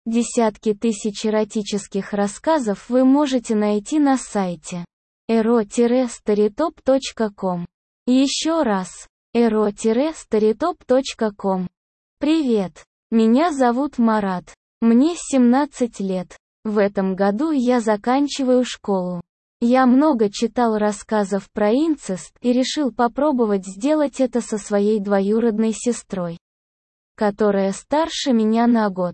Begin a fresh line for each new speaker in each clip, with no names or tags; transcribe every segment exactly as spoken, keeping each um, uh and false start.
Десятки тысяч эротических рассказов вы можете найти на сайте эро старитоп точка ком. Еще раз, эро старитоп точка ком. Привет, меня зовут Марат, мне семнадцать лет. В этом году я заканчиваю школу. Я много читал рассказов про инцест и решил попробовать сделать это со своей двоюродной сестрой, которая старше меня на год.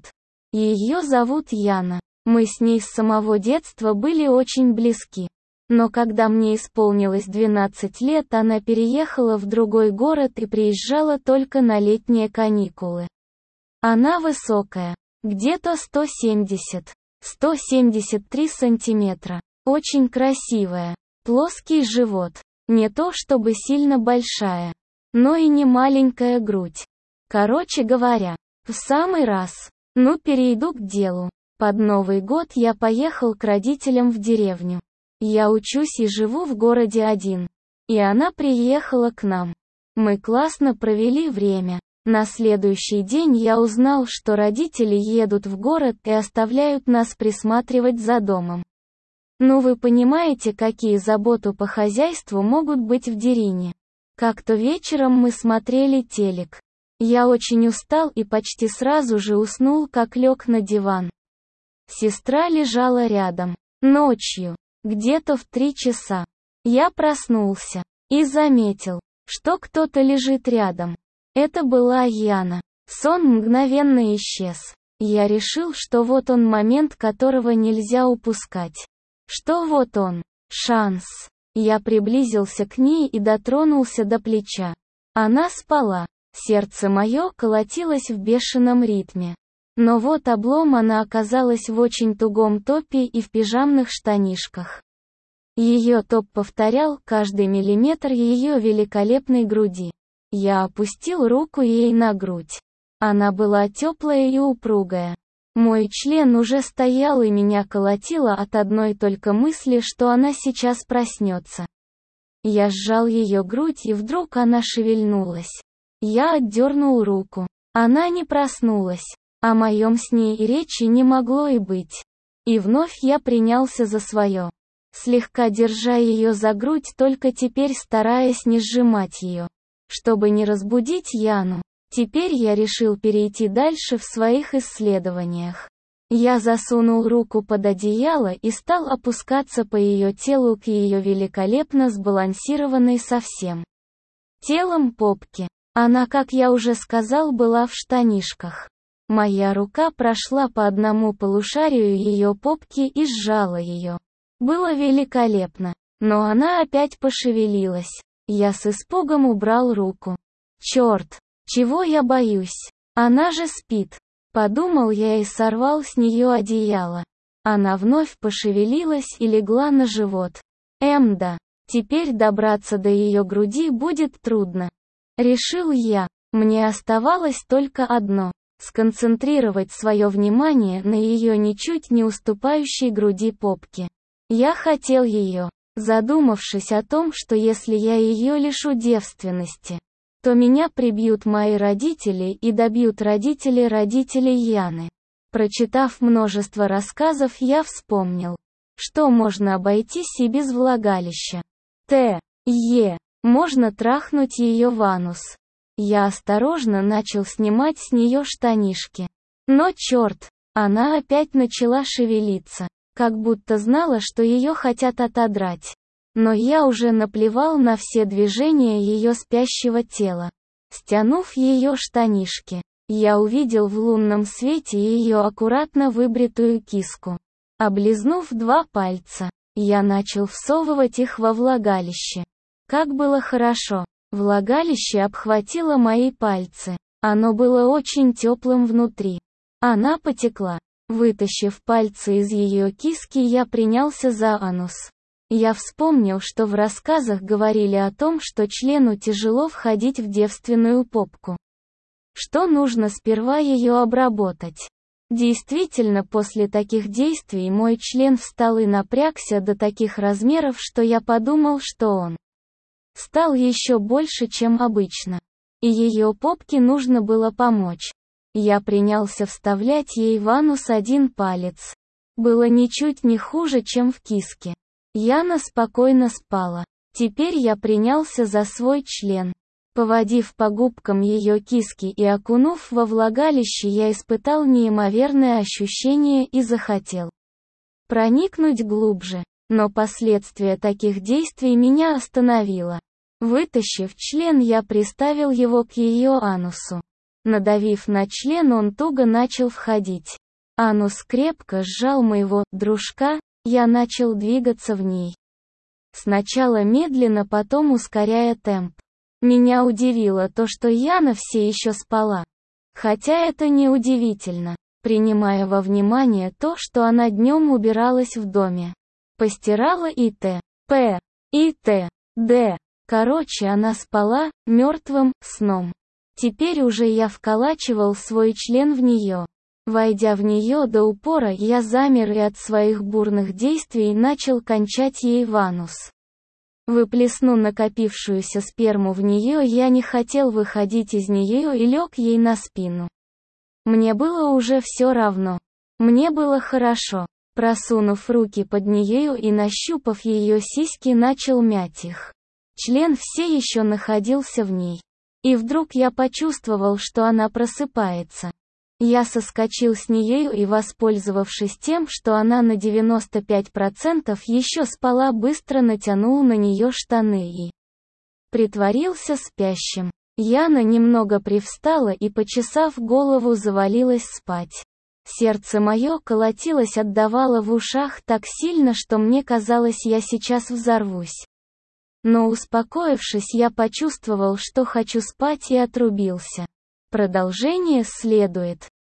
Ее зовут Яна. Мы с ней с самого детства были очень близки. Но когда мне исполнилось двенадцать лет, она переехала в другой город и приезжала только на летние каникулы. Она высокая, где-то сто семьдесят — сто семьдесят три сантиметра. Очень красивая, плоский живот, не то чтобы сильно большая, но и не маленькая грудь. Короче говоря, в самый раз. Ну, перейду к делу. Под Новый год я поехал к родителям в деревню. Я учусь и живу в городе один. И она приехала к нам. Мы классно провели время. На следующий день я узнал, что родители едут в город и оставляют нас присматривать за домом. Ну вы понимаете, какие заботы по хозяйству могут быть в деревне. Как-то вечером мы смотрели телек. Я очень устал и почти сразу же уснул, как лег на диван. Сестра лежала рядом. Ночью, где-то в три часа. Я проснулся и заметил, что кто-то лежит рядом. Это была Яна. Сон мгновенно исчез. Я решил, что вот он момент, которого нельзя упускать. Что вот он, шанс. Я приблизился к ней и дотронулся до плеча. Она спала. Сердце мое колотилось в бешеном ритме. Но вот облом, она оказалась в очень тугом топе и в пижамных штанишках. Ее топ повторял каждый миллиметр ее великолепной груди. Я опустил руку ей на грудь. Она была теплая и упругая. Мой член уже стоял и меня колотило от одной только мысли, что она сейчас проснется. Я сжал ее грудь, и вдруг она шевельнулась. Я отдернул руку. Она не проснулась. О моем с ней и речи не могло и быть. И вновь я принялся за свое. Слегка держа ее за грудь, только теперь стараясь не сжимать ее. Чтобы не разбудить Яну. Теперь я решил перейти дальше в своих исследованиях. Я засунул руку под одеяло и стал опускаться по ее телу к ее великолепно сбалансированной со всем телом попке. Она, как я уже сказал, была в штанишках. Моя рука прошла по одному полушарию ее попки и сжала ее. Было великолепно. Но она опять пошевелилась. Я с испугом убрал руку. Черт, чего я боюсь? Она же спит. Подумал я и сорвал с нее одеяло. Она вновь пошевелилась и легла на живот. Эм да, теперь добраться до ее груди будет трудно. Решил я. Мне оставалось только одно — сконцентрировать свое внимание на ее ничуть не уступающей груди попке. Я хотел ее, задумавшись о том, что если я ее лишу девственности, то меня прибьют мои родители и добьют родители родителей Яны. Прочитав множество рассказов, я вспомнил, что можно обойтись и без влагалища. Т. Е. Можно трахнуть ее в анус. Я осторожно начал снимать с нее штанишки. Но черт, она опять начала шевелиться, как будто знала, что ее хотят отодрать. Но я уже наплевал на все движения ее спящего тела. Стянув ее штанишки, я увидел в лунном свете ее аккуратно выбритую киску. Облизнув два пальца, я начал всовывать их во влагалище. Как было хорошо. Влагалище обхватило мои пальцы. Оно было очень теплым внутри. Она потекла. Вытащив пальцы из ее киски, я принялся за анус. Я вспомнил, что в рассказах говорили о том, что члену тяжело входить в девственную попку. Что нужно сперва ее обработать. Действительно, после таких действий мой член встал и напрягся до таких размеров, что я подумал, что он стал еще больше, чем обычно. И ее попке нужно было помочь. Я принялся вставлять ей в анус один палец. Было ничуть не хуже, чем в киске. Яна спокойно спала. Теперь я принялся за свой член. Поводив по губкам ее киски и окунув во влагалище, я испытал неимоверное ощущение и захотел проникнуть глубже. Но последствия таких действий меня остановило. Вытащив член, я приставил его к ее анусу. Надавив на член, он туго начал входить. Анус крепко сжал моего дружка, я начал двигаться в ней. Сначала медленно, потом ускоряя темп. Меня удивило то, что Яна все еще спала. Хотя это не удивительно, принимая во внимание то, что она днем убиралась в доме. Постирала и т.п. и т.д. Короче, она спала мертвым сном. Теперь уже я вколачивал свой член в нее. Войдя в нее до упора, я замер и от своих бурных действий начал кончать ей в анус. Выплеснув накопившуюся сперму в нее, я не хотел выходить из нее и лег ей на спину. Мне было уже все равно. Мне было хорошо. Просунув руки под нее и нащупав ее сиськи, начал мять их. Член все еще находился в ней. И вдруг я почувствовал, что она просыпается. Я соскочил с нее и, воспользовавшись тем, что она на девяносто пять процентов еще спала, быстро натянул на нее штаны и притворился спящим. Яна немного привстала и, почесав голову, завалилась спать. Сердце мое колотилось, отдавало в ушах так сильно, что мне казалось, я сейчас взорвусь. Но успокоившись, я почувствовал, что хочу спать, и отрубился. Продолжение следует.